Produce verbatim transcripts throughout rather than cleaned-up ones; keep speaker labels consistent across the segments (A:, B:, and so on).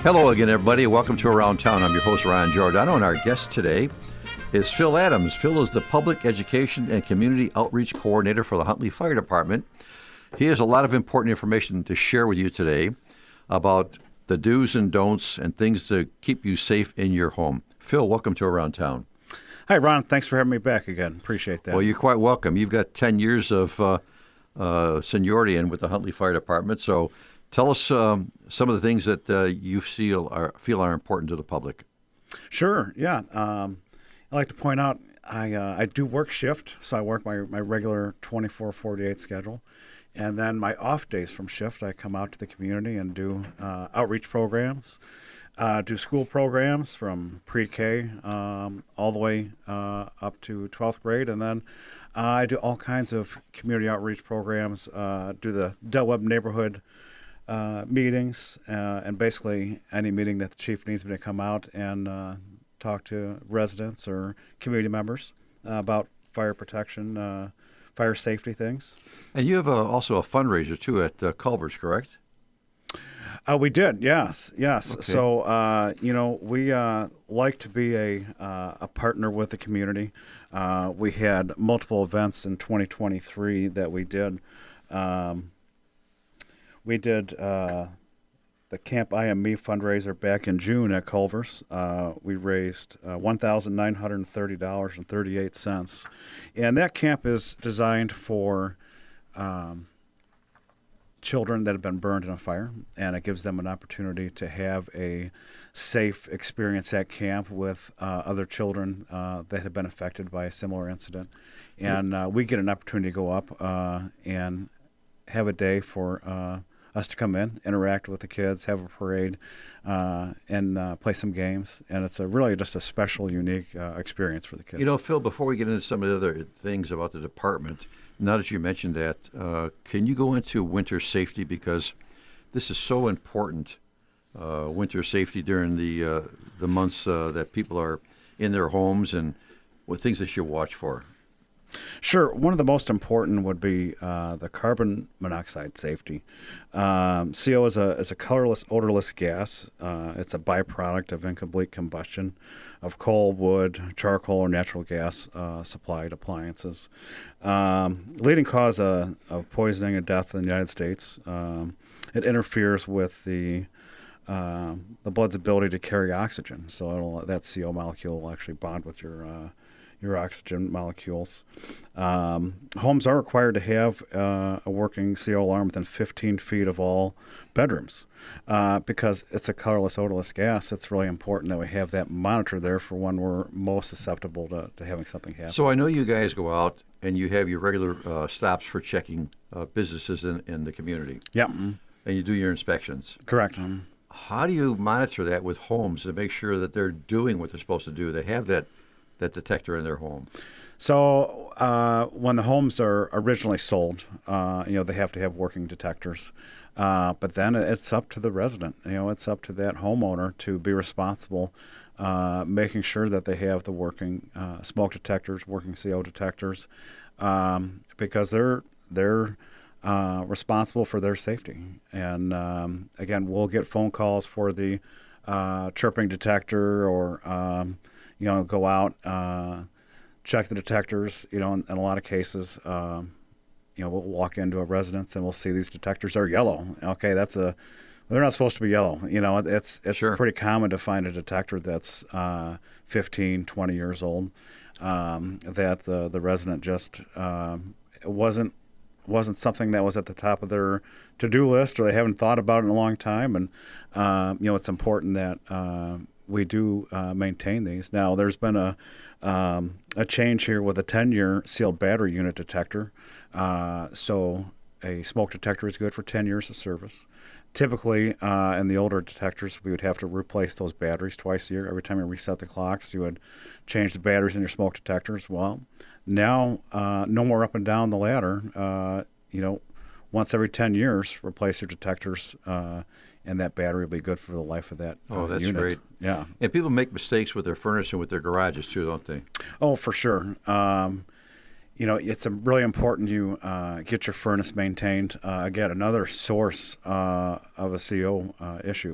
A: Hello again, everybody. Welcome to Around Town. I'm your host, Ron Giordano, and our guest today is Phil Adams. Phil is the Public Education and Community Outreach Coordinator for the Huntley Fire Department. He has a lot of important information to share with you today about the do's and don'ts and things to keep you safe in your home. Phil, welcome to Around Town.
B: Hi, Ron. Thanks for having me back again. Appreciate that.
A: Well, you're quite welcome. You've got ten years of uh, uh, seniority in with the Huntley Fire Department, so tell us um, some of the things that uh, you feel are, feel are important to the public.
B: Sure, yeah. Um, I like to point out I uh, I do work shift, so I work my, my regular twenty-four forty-eight schedule. And then my off days from shift, I come out to the community and do uh, outreach programs, uh, do school programs from pre-K um, all the way uh, up to twelfth grade. And then uh, I do all kinds of community outreach programs, uh, do the Del Webb neighborhood Uh, meetings, uh, and basically any meeting that the chief needs me to come out and uh, talk to residents or community members uh, about fire protection, uh, fire safety things.
A: And you have a, also a fundraiser, too, at uh, Culver's, correct?
B: Uh, we did, yes, yes.
A: Okay.
B: So, uh, you know, we uh, like to be a, uh, a partner with the community. Uh, we had multiple events in twenty twenty-three that we did. Um, We did uh, the Camp I Am Me fundraiser back in June at Culver's. Uh, we raised uh, one thousand nine hundred thirty dollars and thirty-eight cents. And that camp is designed for um, children that have been burned in a fire, and it gives them an opportunity to have a safe experience at camp with uh, other children uh, that have been affected by a similar incident. And uh, we get an opportunity to go up uh, and have a day for uh, us to come in, interact with the kids, have a parade, uh, and uh, play some games. And it's a really just a special, unique uh, experience for the kids.
A: You know, Phil, before we get into some of the other things about the department, now that you mentioned that, uh, can you go into winter safety? Because this is so important, uh, winter safety during the uh, the months uh, that people are in their homes, and what things they should watch for.
B: Sure. One of the most important would be uh, the carbon monoxide safety. Um, C O is a is a colorless, odorless gas. Uh, it's a byproduct of incomplete combustion of coal, wood, charcoal, or natural gas uh, supplied appliances. Um, leading cause of, of poisoning and death in the United States. Um, it interferes with the uh, the blood's ability to carry oxygen. So it'll, that C O molecule will actually bond with your uh, your oxygen molecules. Um, homes are required to have uh, a working C O alarm within fifteen feet of all bedrooms. Uh, because it's a colorless, odorless gas, it's really important that we have that monitor there for when we're most susceptible to, to having something happen.
A: So I know you guys go out and you have your regular uh, stops for checking uh, businesses in, in the community.
B: Yep.
A: And you do your inspections.
B: Correct. Um,
A: How do you monitor that with homes to make sure that they're doing what they're supposed to do? They have that that detector in their home.
B: So uh, when the homes are originally sold, uh, you know, they have to have working detectors. Uh, but then it's up to the resident. You know, it's up to that homeowner to be responsible, uh, making sure that they have the working uh, smoke detectors, working C O detectors, um, because they're they're uh, responsible for their safety. And um, again, we'll get phone calls for the uh, chirping detector, or um, you know, go out, uh, check the detectors. You know, in, in a lot of cases, um, you know, we'll walk into a residence and we'll see these detectors are yellow. Okay, that's a, they're not supposed to be yellow. You know, it's it's
A: Sure.
B: pretty common to find a detector that's uh, fifteen, twenty years old, um, that the the resident just um, it wasn't wasn't something that was at the top of their to-do list, or they haven't thought about it in a long time. And uh, you know, it's important that uh, we do uh, maintain these. Now, there's been a um, a change here with a ten-year sealed battery unit detector. Uh, so a smoke detector is good for ten years of service. Typically, uh, in the older detectors, we would have to replace those batteries twice a year. Every time you reset the clocks, you would change the batteries in your smoke detectors. Well, now, uh, no more up and down the ladder. Uh, you know, once every ten years, replace your detectors, uh, and that battery will be good for the life of that uh,
A: Oh, that's
B: unit.
A: great.
B: Yeah.
A: And people make mistakes with their furnace and with their garages too, don't they?
B: Oh, for sure. Um, you know, it's a really important you uh, get your furnace maintained. Uh, again, another source uh, of a C O uh, issue.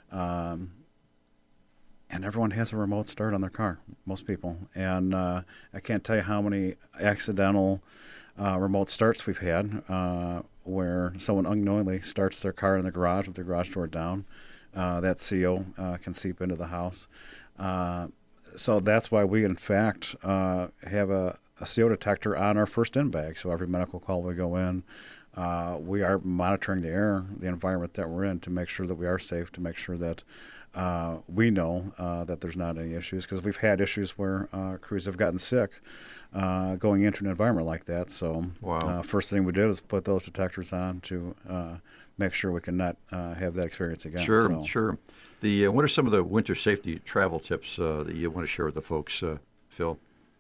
B: Um, and everyone has a remote start on their car, most people. And uh, I can't tell you how many accidental uh, remote starts we've had uh, where someone unknowingly starts their car in the garage with their garage door down. Uh, that C O uh, can seep into the house. Uh, so that's why we, in fact, uh, have a, a C O detector on our first in bag. So every medical call we go in, uh, we are monitoring the air, the environment that we're in, to make sure that we are safe, to make sure that uh, we know uh, that there's not any issues. Because we've had issues where uh, crews have gotten sick uh, going into an environment like that. So
A: Wow.
B: uh, first thing we did is put those detectors on to uh, make sure we can not uh, have that experience again.
A: Sure,
B: so.
A: sure. The uh, what are some of the winter safety travel tips uh, that you want to share with the folks, uh, Phil?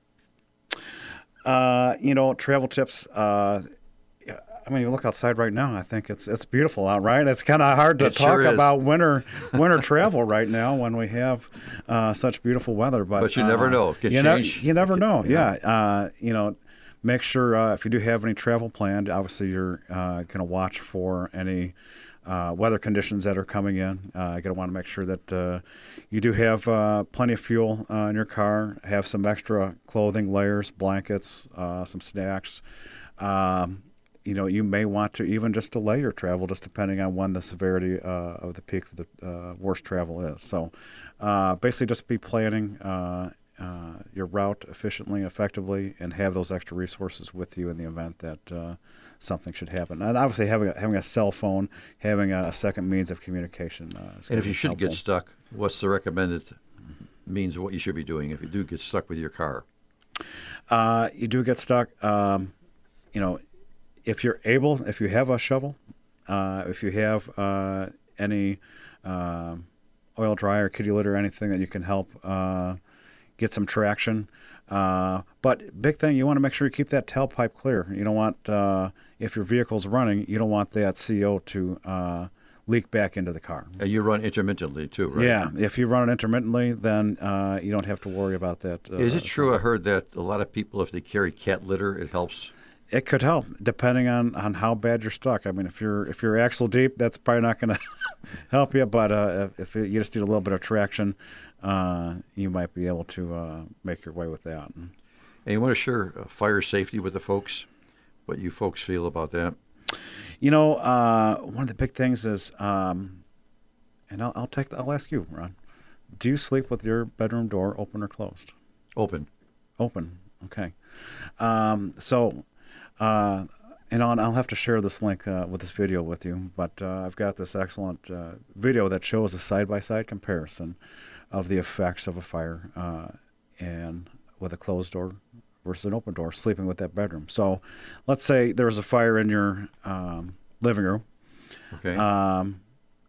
B: Uh, you know, travel tips. Uh, I mean, you look outside right now. I think it's it's beautiful out, right? It's kind of hard to
A: It
B: talk
A: sure is.
B: about winter winter travel right now when we have uh, such beautiful weather. But
A: But you
B: uh,
A: never know. It could
B: you, ne-
A: change.
B: you never know.
A: Yeah.
B: Yeah. Uh, you know, make sure uh, if you do have any travel planned, obviously you're uh, going to watch for any uh, weather conditions that are coming in. Uh, you're going to want to make sure that uh, you do have uh, plenty of fuel uh, in your car. Have some extra clothing, layers, blankets, uh, some snacks. Um, you know, you may want to even just delay your travel, just depending on when the severity uh, of the peak of the uh, worst travel is. So, uh, basically, just be planning uh, uh, your route efficiently and effectively, and have those extra resources with you in the event that uh, something should happen. And obviously, having a, having a cell phone, having a, a second means of communication. Uh, is
A: And
B: gonna
A: if you
B: be
A: should
B: helpful.
A: get stuck, what's the recommended means of what you should be doing if you do get stuck with your car?
B: Uh, you do get stuck. Um, you know, if you're able, if you have a shovel, uh, if you have uh, any uh, oil dryer, kitty litter, anything that you can help uh, get some traction. Uh, but big thing, you want to make sure you keep that tailpipe clear. You don't want, uh, if your vehicle's running, you don't want that C O to uh, leak back into the car.
A: And you run intermittently too, right?
B: Yeah, if you run it intermittently, then uh, you don't have to worry about that. Uh,
A: Is it true? I heard that a lot of people, if they carry cat litter, it helps.
B: It could help, depending on, on how bad you're stuck. I mean, if you're if you're axle deep, that's probably not going to help you. But uh, if, if you just need a little bit of traction, uh, you might be able to uh, make your way with that.
A: And you want to share uh, fire safety with the folks, what you folks feel about that?
B: You know, uh, one of the big things is, um, and I'll, I'll take the, I'll ask you, Ron. Do you sleep with your bedroom door open or closed?
A: Open.
B: Open. Okay. Um, so. Uh, and I'll, I'll have to share this link uh, with this video with you, but uh, I've got this excellent uh, video that shows a side-by-side comparison of the effects of a fire uh, and with a closed door versus an open door, sleeping with that bedroom. So let's say there's a fire in your um, living room.
A: Okay.
B: Um,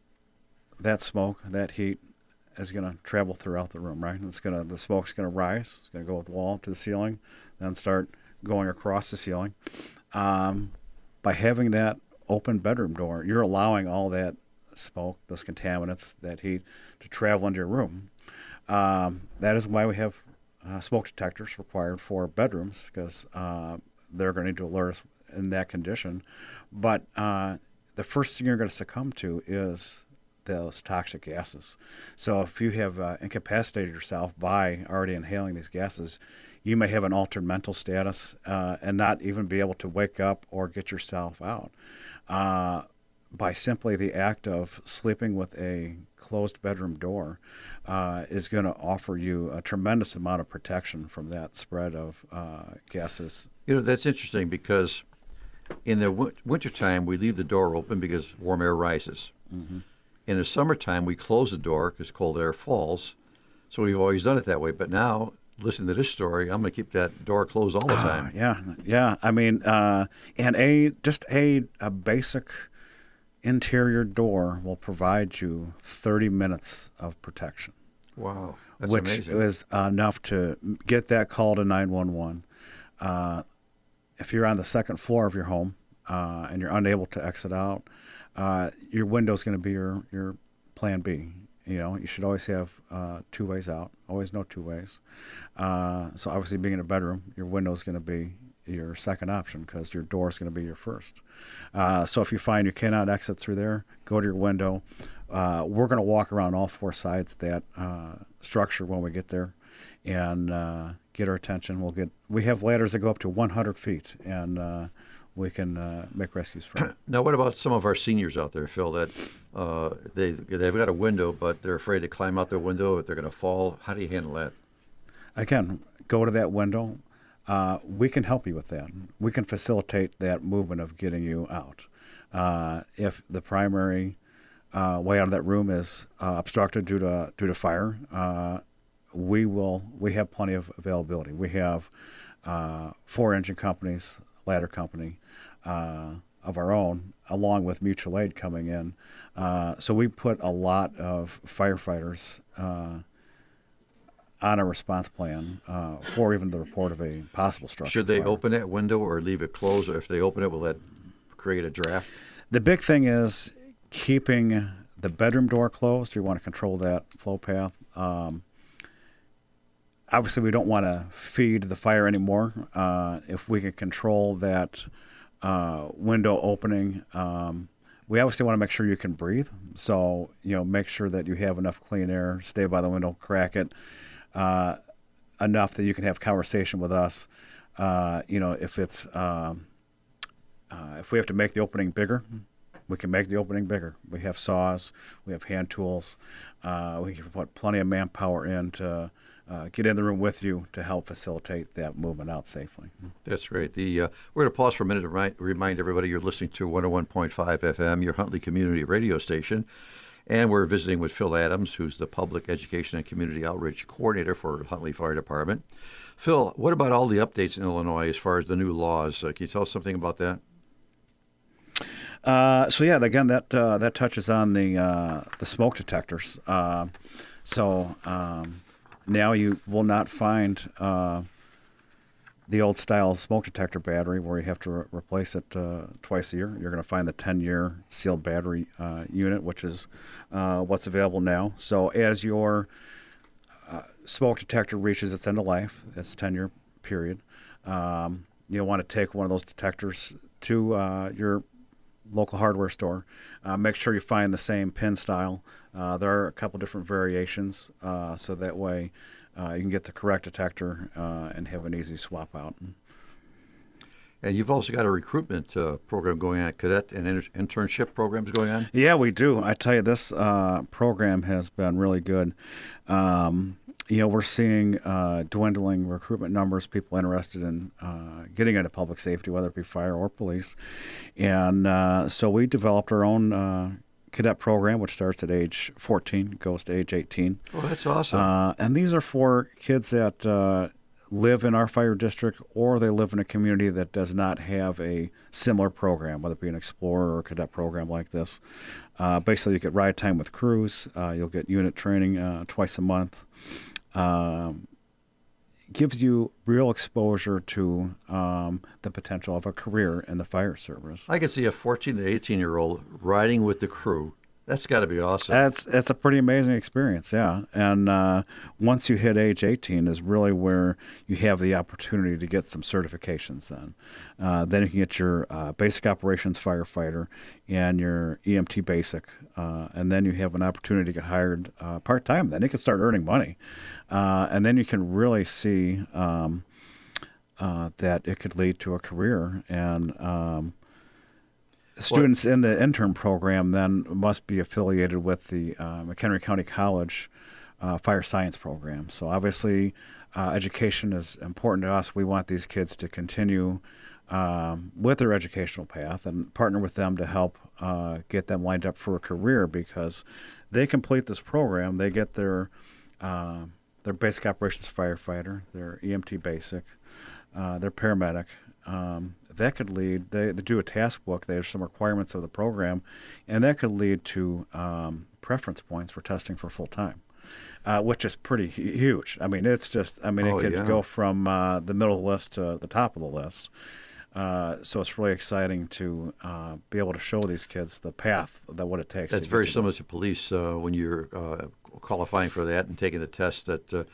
B: that smoke, that heat is going to travel throughout the room, right? And it's going to, the smoke's going to rise. It's going to go with the wall to the ceiling, then start going across the ceiling. Um, by having that open bedroom door, you're allowing all that smoke, those contaminants, that heat to travel into your room. Um, that is why we have uh, smoke detectors required for bedrooms, because uh, they're going to need to alert us in that condition. But uh, the first thing you're going to succumb to is those toxic gases. So if you have uh, incapacitated yourself by already inhaling these gases, you may have an altered mental status uh, and not even be able to wake up or get yourself out. Uh, by simply the act of sleeping with a closed bedroom door uh, is going to offer you a tremendous amount of protection from that spread of uh, gases.
A: You know, that's interesting because in the w- wintertime, we leave the door open because warm air rises.
B: Mm-hmm.
A: In the summertime, we close the door because cold air falls. So we've always done it that way. But now, listening to this story, I'm going to keep that door closed all the time.
B: Uh, yeah, yeah. I mean, uh, and a just a a basic interior door will provide you thirty minutes of protection.
A: Wow, that's
B: which
A: amazing.
B: is enough to get that call to nine one one. Uh, if you're on the second floor of your home uh, and you're unable to exit out, uh, your window's going to be your, your plan B. You know, you should always have uh, two ways out, always know two ways. Uh, so obviously being in a bedroom, your window's going to be your second option because your door is going to be your first. Uh, so if you find you cannot exit through there, go to your window. Uh, we're going to walk around all four sides of that uh, structure when we get there and uh, get our attention. We'll get. We have ladders that go up to one hundred feet, and uh, we can uh, make rescues from.
A: Now, what about some of our seniors out there, Phil, that uh, they, they've got a window, but they're afraid to climb out their window if they're going to fall? How do you handle that?
B: Again, go to that window. Uh, we can help you with that. We can facilitate that movement of getting you out. Uh, if the primary uh, way out of that room is uh, obstructed due to due to fire, uh, we will. We have plenty of availability. We have uh, four engine companies, ladder company uh, of our own, along with mutual aid coming in. Uh, so we put a lot of firefighters Uh, on a response plan uh, for even the report of a possible structure.
A: Should they
B: fire.
A: open that window or leave it closed? Or if they open it, will that create a draft?
B: The big thing is keeping the bedroom door closed. You want to control that flow path. Um, obviously, we don't want to feed the fire anymore. Uh, if we can control that uh, window opening, um, we obviously want to make sure you can breathe. So, you know, make sure that you have enough clean air, stay by the window, crack it. Uh, enough that you can have conversation with us. Uh, you know, if it's um, uh, if we have to make the opening bigger, we can make the opening bigger. We have saws, we have hand tools. Uh, we can put plenty of manpower in to uh, get in the room with you to help facilitate that movement out safely.
A: That's great. The uh, we're going to pause for a minute to remind, remind everybody you're listening to one oh one point five F M, your Huntley Community Radio Station. And we're visiting with Phil Adams, who's the Public Education and Community Outreach Coordinator for Huntley Fire Department. Phil, what about all the updates in Illinois as far as the new laws? Uh, can you tell us something about that?
B: Uh, so yeah, again, that uh, that touches on the uh, the smoke detectors. Uh, so um, now you will not find uh, the old style smoke detector battery where you have to re- replace it uh, twice a year. You're going to find the ten-year sealed battery uh, unit, which is uh, what's available now. So as your uh, smoke detector reaches its end of life, its ten-year period, um, you'll want to take one of those detectors to uh, your local hardware store. Uh, make sure you find the same pin style. Uh, there are a couple different variations, uh, so that way Uh, you can get the correct detector uh, and have an easy swap out.
A: And you've also got a recruitment uh, program going on, cadet and inter- internship programs going on?
B: Yeah, we do. I tell you, this uh, program has been really good. Um, you know, we're seeing uh, dwindling recruitment numbers, people interested in uh, getting into public safety, whether it be fire or police. And uh, so we developed our own uh, cadet program, which starts at age fourteen, goes to age eighteen.
A: Oh, that's awesome.
B: Uh, and these are for kids that uh, live in our fire district or they live in a community that does not have a similar program, whether it be an Explorer or a cadet program like this. Uh, basically, you get ride time with crews. Uh, you'll get unit training uh, twice a month. Um, gives you real exposure to um, the potential of a career in the fire service.
A: I can see a fourteen to eighteen-year-old riding with the crew. That's got to be awesome.
B: That's it's a pretty amazing experience, yeah. And uh, once you hit age eighteen is really where you have the opportunity to get some certifications then. Uh, then you can get your uh, basic operations firefighter and your E M T basic. Uh, and then you have an opportunity to get hired uh, part-time. Then you can start earning money. Uh, and then you can really see um, uh, that it could lead to a career. And um, students in the intern program then must be affiliated with the uh, McHenry County College uh, Fire Science program. So obviously, uh, education is important to us. We want these kids to continue um, with their educational path and partner with them to help uh, get them lined up for a career, because they complete this program, they get their uh, their basic operations firefighter, their E M T basic, uh, their paramedic. Um, that could lead, they, they do a task book, there's some requirements of the program, and that could lead to um, preference points for testing for full-time, uh, which is pretty hu- huge. I mean, it's just, I mean,
A: Oh,
B: it could
A: yeah.
B: go from uh, the middle of the list to the top of the list. Uh, so it's really exciting to uh, be able to show these kids the path, that what it takes.
A: That's
B: to get
A: very
B: to
A: similar
B: this.
A: to police uh, when you're uh, qualifying for that and taking the test that uh,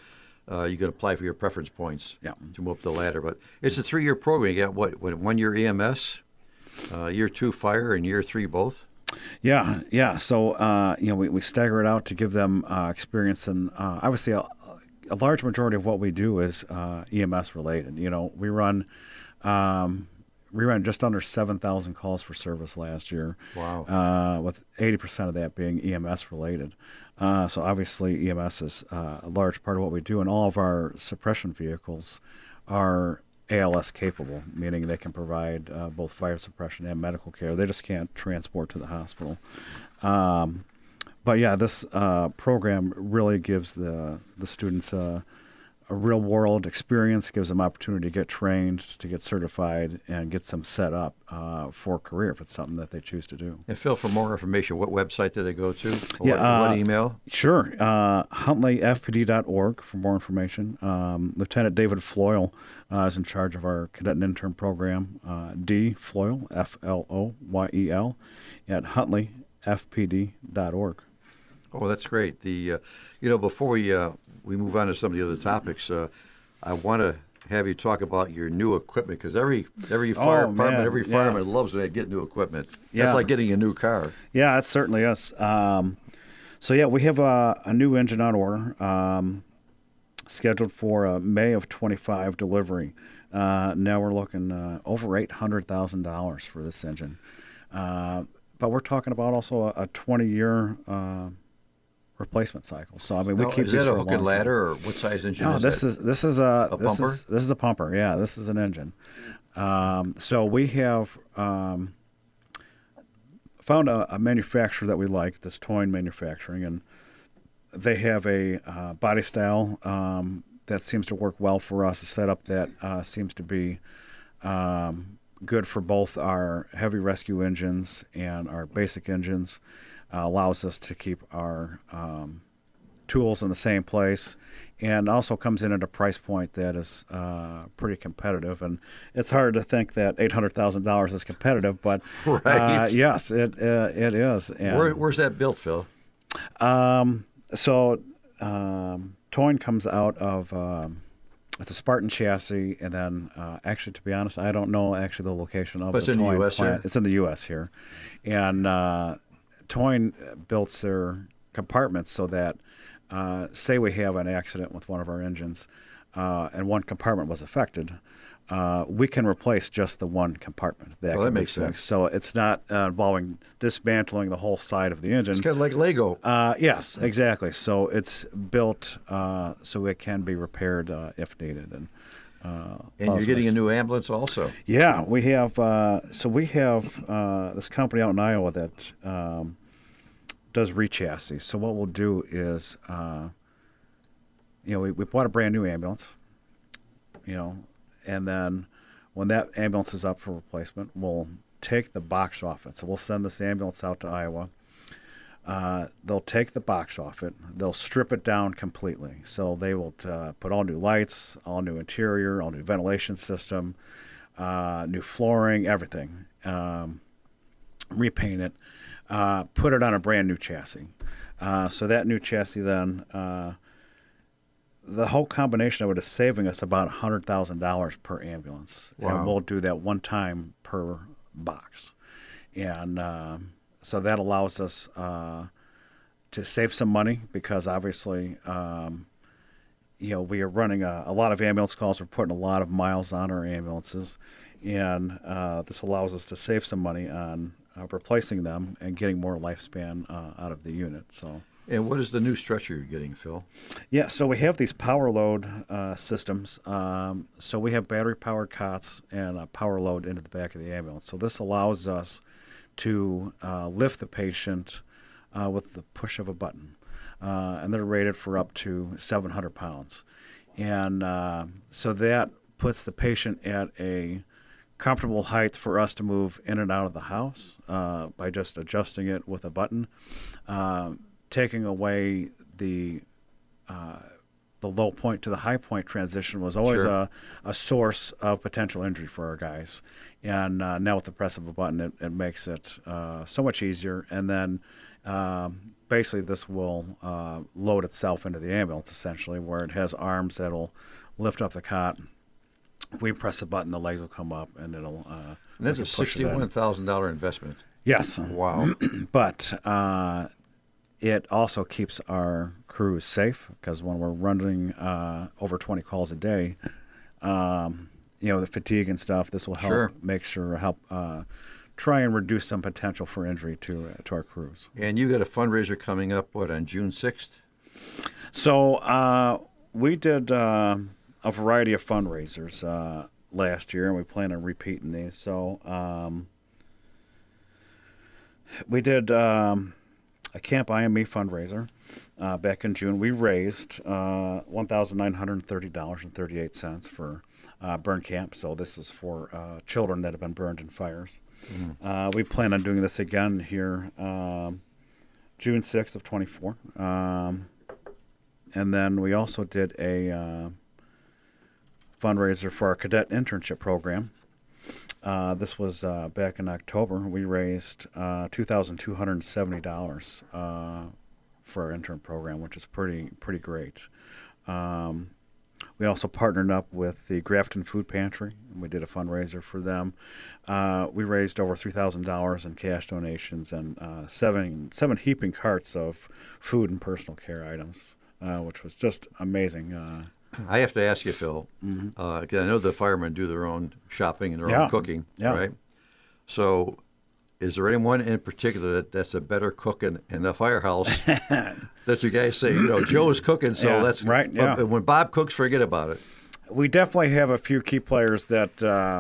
A: uh, you can apply for your preference points
B: Yeah.
A: to move up the ladder. But it's a three-year program. You got what? what, One year E M S, uh, year two fire, and year three both.
B: Yeah, yeah. So uh, you know, we, we stagger it out to give them uh, experience, and uh, obviously a, a large majority of what we do is uh, E M S related. You know, we run um, we ran just under seven thousand calls for service last year.
A: Wow.
B: Uh, with eighty percent of that being E M S related. Uh, so obviously E M S is uh, a large part of what we do, and all of our suppression vehicles are A L S capable, meaning they can provide uh, both fire suppression and medical care. They just can't transport to the hospital. Um, but yeah, this uh, program really gives the the students uh, a real world experience, gives them opportunity to get trained, to get certified, and get them set up uh, for a career if it's something that they choose to do.
A: And Phil, for more information, what website did they go to? Or
B: Yeah,
A: what,
B: uh,
A: what email?
B: Sure. Uh, Huntley F P D dot org for more information. Um, Lieutenant David Floyle uh, is in charge of our cadet and intern program. Uh, D. Floyle, F L O Y E L, at Huntley F P D dot org.
A: Oh, that's great. The, uh, you know, before we uh, we move on to some of the other topics, uh, I want to have you talk about your new equipment, because every every fire
B: Oh,
A: department,
B: man,
A: every
B: yeah.
A: fireman loves when they get new equipment.
B: Yeah.
A: That's like getting a new car.
B: Yeah, it certainly is. Um, so yeah, we have a, a new engine on order, um, scheduled for uh, May of twenty-five delivery. Uh, now we're looking uh, over eight hundred thousand dollars for this engine. Uh, but we're talking about also a twenty-year uh, replacement cycle. So I mean, we
A: Now,
B: keep
A: is
B: these
A: that a
B: for
A: hook
B: long
A: and
B: time.
A: ladder, or what size engine
B: No,
A: is
B: this
A: that?
B: is this is a,
A: A
B: this
A: pumper?
B: Is, this is a pumper. Yeah, this is an engine. Um, so we have um, found a, a manufacturer that we like, this Toyn Manufacturing, and they have a uh, body style um, that seems to work well for us. A setup that uh, seems to be um, good for both our heavy rescue engines and our basic engines. Uh, allows us to keep our um, tools in the same place, and also comes in at a price point that is uh, pretty competitive. And it's hard to think that eight hundred thousand dollars is competitive, but uh,
A: Right.
B: yes, it uh, it is. And,
A: Where, where's that built, Phil?
B: um, so um, Toyn comes out of um, it's a Spartan chassis, and then uh, actually, to be honest, I don't know actually the location of
A: But it's
B: the
A: in the
B: Toyn
A: U S
B: plant.
A: here?
B: It's in the U S here, and uh, Toyn built their compartments so that, uh, say we have an accident with one of our engines, uh, and one compartment was affected, uh, we can replace just the one compartment. That
A: Well, that
B: can be
A: makes
B: fixed.
A: sense.
B: So it's not uh, involving dismantling the whole side of the engine.
A: It's kind of like Lego.
B: Uh, yes, exactly. So it's built uh, so it can be repaired uh, if needed. And uh,
A: And you're getting a new ambulance also.
B: Yeah, we have. Uh, so we have uh, this company out in Iowa that um, does re-chassis. So what we'll do is, uh, you know, we, we bought a brand new ambulance, you know, and then when that ambulance is up for replacement, we'll take the box off it. So we'll send this ambulance out to Iowa. Uh, they'll take the box off it. They'll strip it down completely. So they will uh, put all new lights, all new interior, all new ventilation system, uh, new flooring, everything. Um, repaint it, uh, put it on a brand new chassis. Uh, so that new chassis then, uh, the whole combination of it is saving us about one hundred thousand dollars per ambulance.
A: Wow.
B: And we'll do that one time per box. And um, so that allows us uh, to save some money because obviously, um, you know, we are running a, a lot of ambulance calls. We're putting a lot of miles on our ambulances. And uh, this allows us to save some money on uh, replacing them and getting more lifespan uh, out of the unit. So.
A: And what is the new stretcher you're getting, Phil?
B: Yeah, so we have these power load uh, systems. Um, so we have battery-powered cots and a power load into the back of the ambulance. So this allows us to uh, lift the patient uh, with the push of a button. Uh, and they're rated for up to seven hundred pounds. And uh, so that puts the patient at a comfortable height for us to move in and out of the house uh, by just adjusting it with a button. Um, taking away the uh, the low point to the high point transition was always
A: Sure.
B: a, a source of potential injury for our guys. And uh, now with the press of a button, it, it makes it uh, so much easier. And then um, basically this will uh, load itself into the ambulance, essentially, where it has arms that'll lift up the cot. We press a button, the legs will come up, and it'll. Uh,
A: And that's
B: we
A: a
B: can push it in.
A: sixty-one thousand dollars investment.
B: Yes.
A: Wow.
B: But uh, it also keeps our crews safe because when we're running uh, over twenty calls a day, um, you know, the fatigue and stuff, this will help
A: Sure.
B: make sure help uh, try and reduce some potential for injury to uh, to our crews.
A: And you got a fundraiser coming up, what, on June sixth?
B: So uh, we did uh, a variety of fundraisers uh, last year, and we plan on repeating these. So um, we did um, a Camp I M E fundraiser uh, back in June. We raised uh, one thousand nine hundred thirty dollars and thirty-eight cents for uh, burn camp. So this is for uh, children that have been burned in fires. Mm-hmm. Uh, we plan on doing this again here um, June sixth of twenty-four. Um, and then we also did a uh, fundraiser for our cadet internship program. Uh, this was uh, back in October. We raised uh, two thousand two hundred seventy dollars uh, for our intern program, which is pretty pretty great. Um, we also partnered up with the Grafton Food Pantry, and we did a fundraiser for them. Uh, we raised over three thousand dollars in cash donations and uh, seven seven heaping carts of food and personal care items, uh, which was just amazing. Uh,
A: I have to ask you, Phil,
B: mm-hmm.
A: uh, 'cause I know the firemen do their own shopping and their
B: Yeah.
A: own cooking,
B: Yeah.
A: right? So is there anyone in particular that, that's a better cook in, in the firehouse that you guys say, you know, Joe's cooking, so
B: Yeah,
A: that's
B: right, yeah.
A: But when Bob cooks, forget about it.
B: We definitely have a few key players that uh,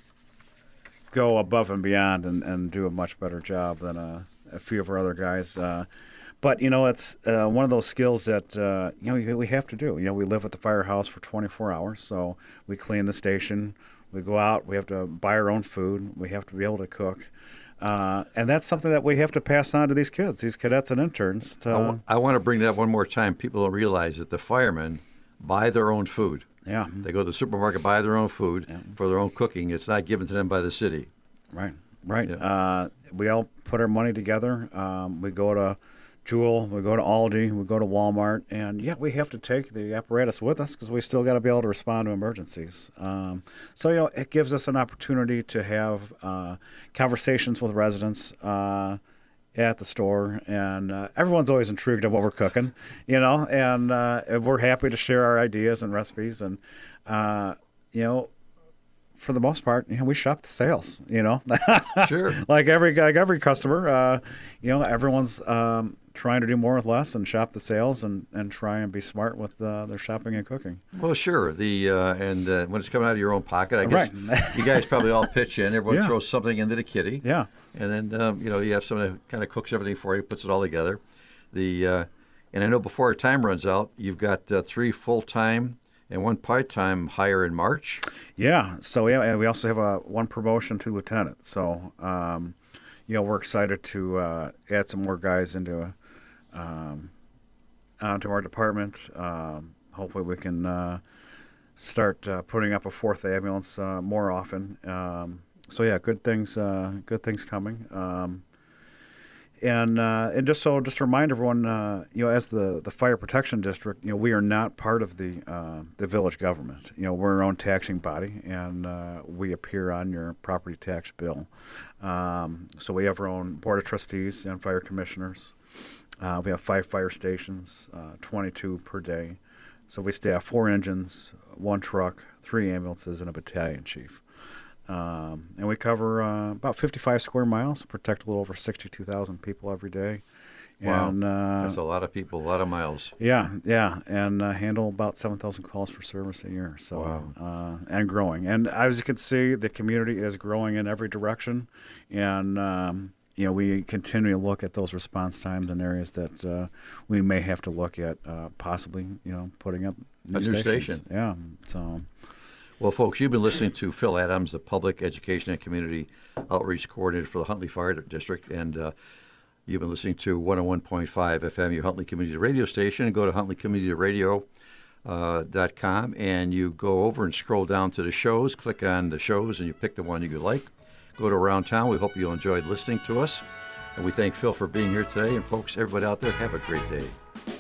B: go above and beyond and, and do a much better job than a, a few of our other guys. Uh, but, you know, it's uh, one of those skills that, uh, you know, we have to do. You know, we live at the firehouse for twenty-four hours, so we clean the station. We go out. We have to buy our own food. We have to be able to cook. Uh, and that's something that we have to pass on to these kids, these cadets and interns. To,
A: I, w- I want to bring that up one more time. People don't realize that the firemen buy their own food.
B: yeah,
A: They go to the supermarket, buy their own food
B: Yeah.
A: for their own cooking. It's not given to them by the city.
B: right, right.
A: Yeah.
B: Uh, we all put our money together. Um, we go to Jewel, we go to Aldi, we go to Walmart, and yeah, we have to take the apparatus with us because we still got to be able to respond to emergencies. Um, so, you know, it gives us an opportunity to have uh, conversations with residents uh, at the store, and uh, everyone's always intrigued of what we're cooking, you know, and, uh, and we're happy to share our ideas and recipes, and, uh, you know, for the most part, you know, we shop the sales, you know.
A: Sure.
B: like every like every customer, uh, you know, everyone's um, trying to do more with less and shop the sales and, and try and be smart with uh, their shopping and cooking.
A: Well, sure. The uh, and uh, when it's coming out of your own pocket, I guess
B: Right.
A: you guys probably all pitch in. Everyone
B: Yeah.
A: throws something into the kitty,
B: Yeah.
A: and then um, you know you have someone that kind of cooks everything for you, puts it all together. The uh, and I know before our time runs out, you've got uh, three full time and one part time hire in March.
B: Yeah. So yeah, and we also have a one promotion to lieutenant. So um, you know, we're excited to uh, add some more guys into um, onto our department. Um, hopefully, we can uh, start uh, putting up a fourth ambulance uh, more often. Um, so yeah, good things. Uh, good things coming. Um, And uh, and just so just to remind everyone, uh, you know, as the, the fire protection district, you know, we are not part of the uh, the village government. You know, we're our own taxing body, and uh, we appear on your property tax bill. Um, so we have our own board of trustees and fire commissioners. Uh, we have five fire stations, uh, twenty-two per day. So we staff four engines, one truck, three ambulances, and a battalion chief. Um, and we cover uh, about fifty-five square miles, protect a little over sixty-two thousand people every day.
A: Wow.
B: And, uh,
A: That's a lot of people, a lot of miles.
B: yeah, yeah, and uh, handle about seven thousand calls for service a year. So,
A: Wow.
B: uh, and growing. And as you can see, the community is growing in every direction. And, um, you know, we continue to look at those response times in areas that uh, we may have to look at uh, possibly, you know, putting up new
A: A new
B: stations.
A: station.
B: Yeah, so...
A: Well, folks, you've been listening to Phil Adams, the Public Education and Community Outreach Coordinator for the Huntley Fire District, and uh, you've been listening to one oh one point five F M, your Huntley Community Radio Station. Go to Huntley Community Radio uh, dot com, and you go over and scroll down to the shows, click on the shows, and you pick the one you like. Go to Around Town. We hope you enjoyed listening to us. And we thank Phil for being here today. And folks, everybody out there, have a great day.